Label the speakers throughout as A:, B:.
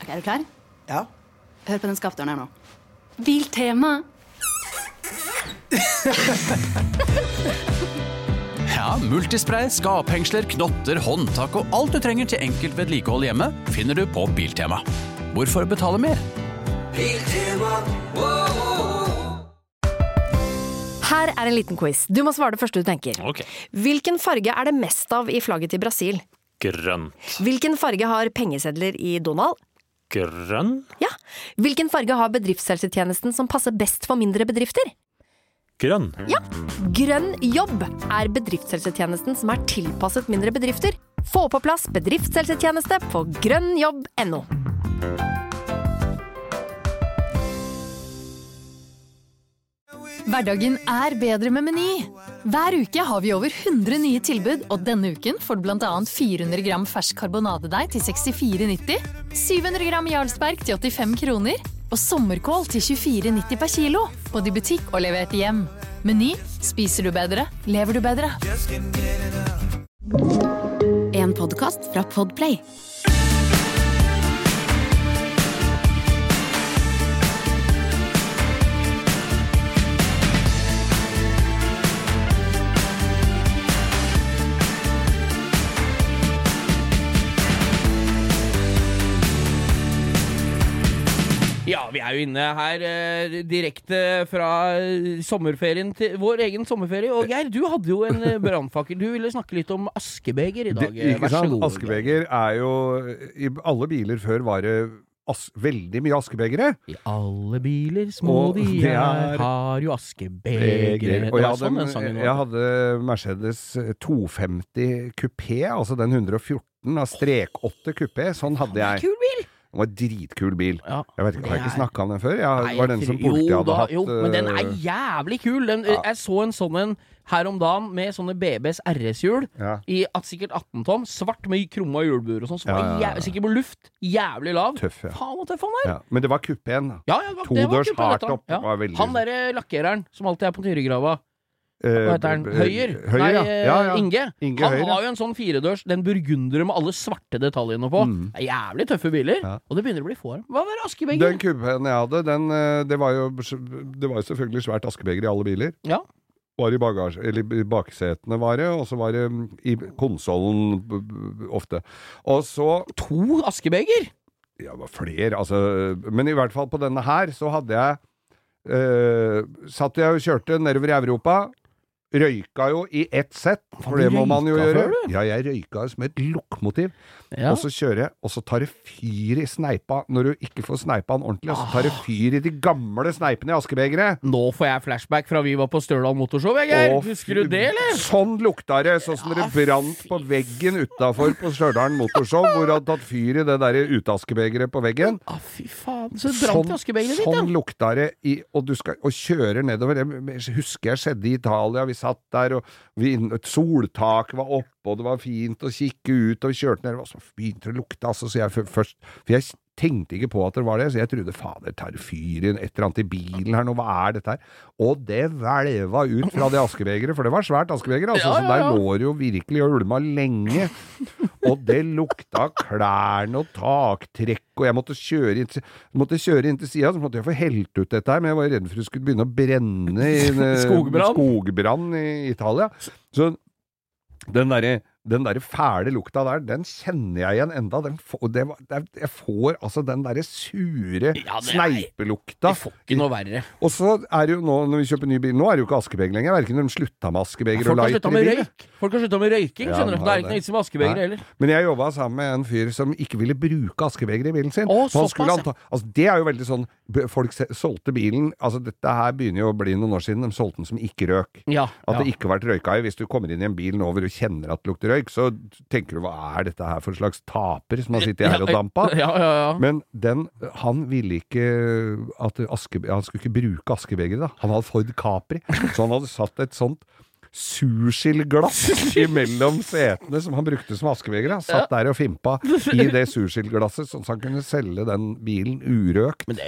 A: Ok, er du klar?
B: Ja.
A: Hør på den skapdøren her nå. Biltema!
C: Ja, multispray, skaphengsler, knotter, håndtak og alt du trenger til enkelt vedlikehold hjemme finner du på Biltema. Hvorfor betale mer?
D: Biltema.
E: Her er en liten quiz. Du må svare det første du tenker.
F: Ok.
E: Hvilken farge er det mest av i flagget til Brasil?
F: Grønt.
E: Hvilken farge har pengesedler i Donald?
F: Grønn?
E: Ja. Hvilken farge har bedriftshelsetjenesten som passer best for mindre bedrifter?
F: Grønn.
E: Ja. Grønn jobb er bedriftshelsetjenesten som er tilpasset mindre bedrifter. Få på plass bedriftshelsetjeneste på grønnjobb.no.
G: Hverdagen er bedre med Meny. Hver uke har vi over 100 nye tilbud, og denne uken får du blant annet 400 gram fersk karbonadedeig til 64,90, 700 gram Jarlsberg til 85 kroner, og sommerkål til 24,90 per kilo, både i butikk og levert hjem. Meny, spiser du bedre, lever du bedre.
A: En podcast fra Podplay.
H: Ja, vi er jo inne her direkte fra sommerferien til vår egen sommerferie. Og Geir, du hadde jo en brannfakkel. Du ville snakke litt om askebeger i dag.
I: Ikke sant? Askebeger er jo i alle biler før var det veldig mye askebegere.
H: I alle biler, små de er, har jo askebegere.
I: Og jeg hadde Mercedes 250 Coupé, altså den 114 av strek 8 Coupé. Sånn hadde jeg.
H: Kul bil!
I: Det var en dritkul bil.
H: Ja,
I: jeg vet ikke, har jeg ikke snakket om den før? Var den som
H: jo,
I: politiet hadde hatt...
H: Jo, men den er jævlig kul. Jeg så en sånn en her om dagen med sånne BBs RS-hjul i sikkert 18 tom, svart med krumma hjulbuer og sånn, som var sikkert på luft, jævlig lav.
I: Tøff,
H: Faen, hvor tøff han er.
I: Ja. Men det var Coupéen.
H: Ja,
I: Todørs hardtop var veldig...
H: Han der lakkereren som alltid er på Tyregrava. Hva heter han? Høyer? Inge. Han
I: Høyer,
H: har jo en sånn 4-dørs, den burgundere med alle svarte detaljene på. Det er jævlig tøffe biler, og det begynner å bli få. Hva var askebeger?
I: Den Coupéen jeg hadde, det var jo selvfølgelig svært askebeger i alle biler.
H: Ja.
I: Var i bagasje, eller i baksetene var det, og så var det i konsolen ofte. Og så... 2 askebeger? Ja, det var flere, altså. Men i hvert fall på denne her, så hadde jeg... satt jeg og kjørte nedover i Europa, røyka jo i ett sett, for det må man jo gjøre. Ja, jeg røyka jo som et lokomotiv. Og så kjører jeg, og så tar det fyr i sneipa, når du ikke får sneipa den ordentlig, og så tar det fyr i de gamle sneipene i askebegere.
H: Nå får jeg flashback fra vi var på Størdal Motorshow, Geir. Husker du det, eller?
I: Sånn lukta det, sånn som det brant på veggen utenfor på Størdal Motorshow, hvor det hadde tatt fyr i det der uteaskebegeret på veggen.
H: Fy faen, så brant i askebegeret ditt,
I: Sånn lukta det, og kjører nedover, jeg husker jeg skjedde i Italia, vi satt der, og et soltak var oppe, og det var fint å kikke ut, og vi kjørte ned, og så begynte det å lukte, altså, så jeg først, for jeg tenkte ikke på at det var det, så jeg trodde, fader, tar fyr i et eller annet i bilen her nå, hva er dette her? Og det velva ut fra det askebegeret, for det var svært askebeger, altså, så der lå det jo virkelig og ulma lenge, og det lukta klærne og taktrekk, og jeg måtte kjøre inn til siden, så måtte jeg få helt ut dette her, men jeg var redd for at det skulle begynne å brenne i skogbrann i Italia. Så den der fæle lukta der, den kjenner jeg igjen enda. Jeg får altså den der sure sneipelukta.
H: Det får ikke noe verre.
I: Og så er det jo nå, når vi kjøper ny bil, nå er det jo ikke askebeger lenger. Hverken de slutta med askebeger og lighter i bilen.
H: Folk har sluttet med røyking, skjønner du. Det er ikke noe vits med askebeger heller.
I: Men jeg jobbet sammen med en fyr som ikke ville bruke askebeger i bilen sin. Det er jo veldig sånn, folk solgte bilen, altså dette her begynner jo å bli noen år siden, de solgte den som ikke røk. At det ikke har vært røyka i. Hvis du kommer inn i en bil nå hvor du kjenner at det lukter røyk, så tenker du, hva er dette her for en slags taper som har sittet her og dampet? Men han ville ikke at han skulle ikke bruke askebegeret da. Han hadde Ford Capri, så han hadde satt et sånt surskillglass imellom setene som han brukte som askebeger. Han satt der og fimpa i det surskillglasset, sånn at han kunne selge den bilen urøkt.
H: Men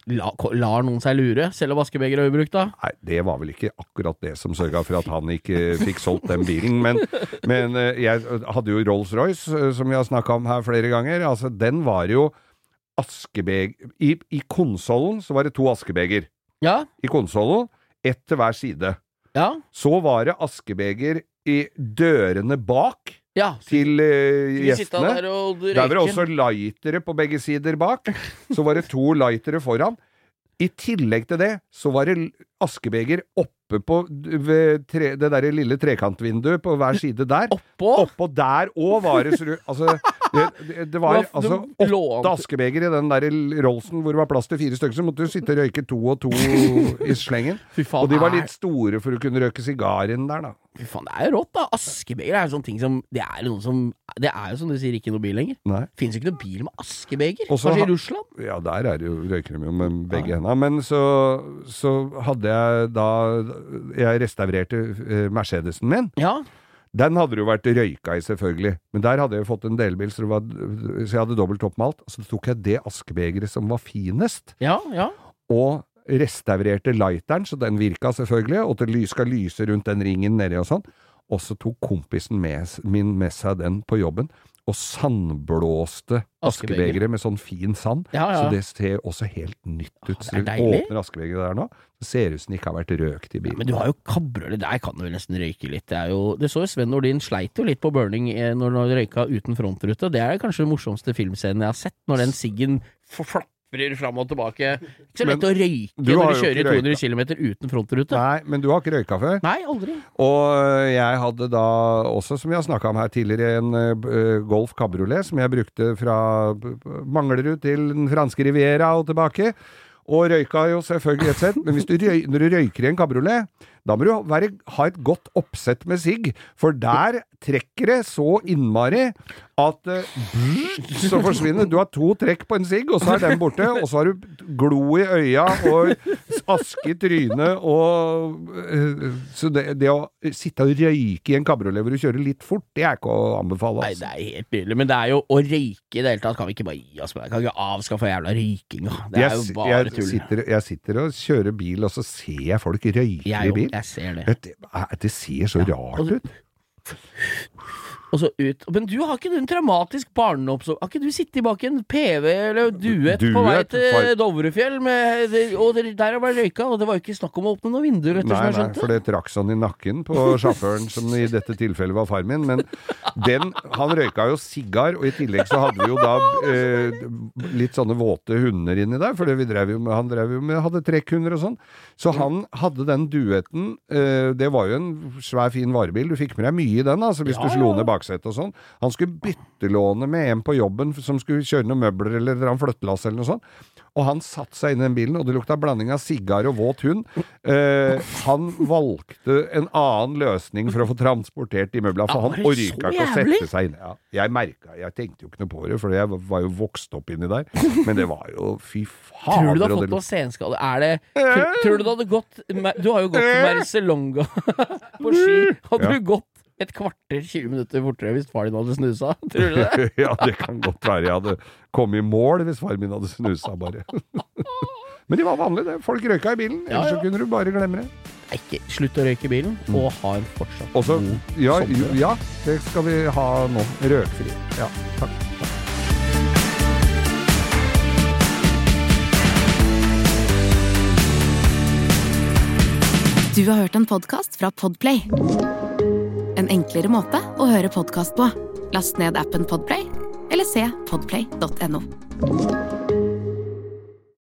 H: lar noen seg lure, selv om askebeger er ubrukt da?
I: Nei, det var vel ikke akkurat det som sørget for at han ikke fikk solgt den bilen, men jeg hadde jo Rolls-Royce, som vi har snakket om her flere ganger, altså den var jo askebeger. I konsolen så var det 2 askebeger.
H: Ja.
I: I konsolen, 1 til hver side.
H: Ja.
I: Så var det askebeger i dørene bak til gjestene. Der var det også lightere på begge sider bak. Så var det 2 lightere foran. I tillegg til det, så var det askebeger oppe på det der lille trekantvinduet på hver side der. Oppå der også var det altså, det var altså 8 askebeger i den der Rollsen hvor det var plass til 4 stykker, så måtte du sitte og røyke 2 og 2 i slengen. Og de var litt store for å kunne røyke sigar inn der da.
H: Fy faen, det er jo rått da. Askebeger er jo sånne ting som det er jo som du sier ikke noe bil lenger. Nei. Finnes jo ikke noe bil med askebeger. Kanskje i Russland?
I: Ja, der er det jo, røyker de jo med begge hendene. Men så hadde jeg da jeg restaurerte Mercedesen min. Ja. Den hadde det jo vært røyka i selvfølgelig. Men der hadde jeg jo fått en delbil, så jeg hadde dobbelt topp med alt. Så tok jeg det askebegeret som var finest. Ja, ja. Og restaurerte lighteren, så den virka selvfølgelig, og det skal lyse rundt den ringen nedi og sånn. Og så tok kompisen min med seg den på jobben, og sandblåste askebegeret med sånn fin sand. Ja, ja. Så det ser også helt nytt ut. Så du åpner askebegeret der nå, det ser ut som det ikke har vært røkt i bilen.
H: Men du har jo kabrøle, der kan du nesten røyke litt. Det så jo Sven Nordin sleit jo litt på burning når han røyka uten frontrute. Det er kanskje den morsomste filmscenen jeg har sett, når den siggen flapper fram og tilbake. Ikke så lett å røyke når du kjører 200 km uten frontrute.
I: Nei, men du har ikke røyka før?
H: Nei, aldri.
I: Og jeg hadde da også, som vi har snakket om her tidligere, en Golf Cabriolet som jeg brukte fra Manglerud til den franske Riviera og tilbake. Og røyka jo selvfølgelig et sett, men når du røyker i en Cabriolet, da må du ha et godt oppsett med sigg, for der trekker det så innmari at så forsvinner. Du har 2 trekk på en sigg, og så er den borte, og så har du glo i øya og aske i trynet, og så det å sitte og røyke i en Cabriolet hvor du kjører litt fort, det er ikke å anbefale.
H: Altså. Nei, det er helt nydelig, men det er jo å røyke i det hele tatt, kan vi ikke bare gi oss med det, kan vi ikke avskaffe jævla røyking, det er jo bare tull.
I: Jeg sitter og kjører bil, og så ser jeg folk røyke i bil.
H: Jeg ser det.
I: Det ser så rart ut.
H: Og så ut. Men du har ikke en traumatisk barndomsoppvekst. Har ikke du sittet bak en PV eller duett på vei til Dovrefjell og der var røyka, og det var jo ikke snakk om å åpne noen vinduer etter som jeg skjønte.
I: Nei, for det trakk sånn i nakken på sjåføren, som i dette tilfellet var far min, men han røyka jo sigar, og i tillegg så hadde vi jo da litt sånne våte hunder inni der, for han hadde trekkhunder og sånn, så han hadde den duetten, det var jo en svær fin varebil, du fikk med deg mye i den, altså, hvis du slo ned baksett og sånn. Han skulle byttelåne med en på jobben som skulle kjøre noen møbler eller dra en flyttelass eller noe sånt. Og han satt seg inn i den bilen, og det lukta blanding av sigar og våt hund. Han valgte en annen løsning for å få transportert de møblene, for han orka ikke å sette seg inn. Ja, jeg tenkte jo ikke noe på det, for jeg var jo vokst opp inni der. Men det var jo, fy faen.
H: Tror du du har fått noe senskade? Tror du hadde gått, du har jo gått Mercelonga på ski. Hadde du gått et kvarter, 20 minutter fortere hvis far din hadde snusa? Tror du det?
I: Ja, det kan godt være. Jeg hadde kommet i mål hvis far min hadde snusa bare. Men det var vanlig det. Folk røyka i bilen, ellers så kunne du bare glemme det.
H: Ikke slutt å røyke i bilen, og ha en fortsatt
I: også, ja, det skal vi ha nå. Røkfri. Ja, takk.
A: Du har hørt en podcast fra Podplay. En enklere måte å høre podcast på. Last ned appen Podplay, eller se podplay.no.